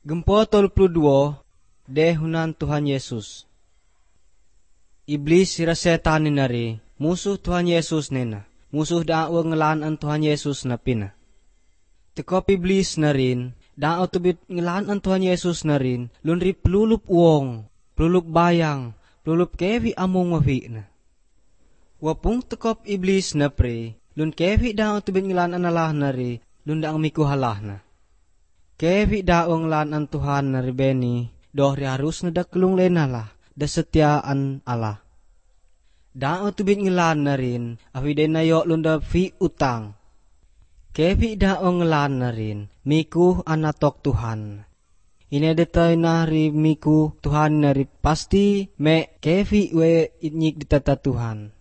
Gempo 32 dehunan Tuhan Yesus. Iblis sira setan ni nari, musuh Tuhan Yesus nena. Musuh daaw ngelaan an Tuhan Yesus na pina. Tekop iblis na rin, daaw tubit ngelaan an Tuhan Yesus na rin, lunri pelulup uong, pelulup bayang, pelulup kevi among mafi na. Wapung tekop iblis na pre, lun kevi daaw tubit ngelaan an Allah na rin, lun daang mikuhalah na. Kevi daong lan an Tuhan na ribeni, doh harus na daklung lenalah, da setiaan Allah. Dao tubit ngelan na rin, afide na yo lunda fi utang. Kevi daong ngelan na rin, miku anatok Tuhan. Inedetay na rin miku Tuhan na rin, pasti me kevi we inyik ditata Tuhan.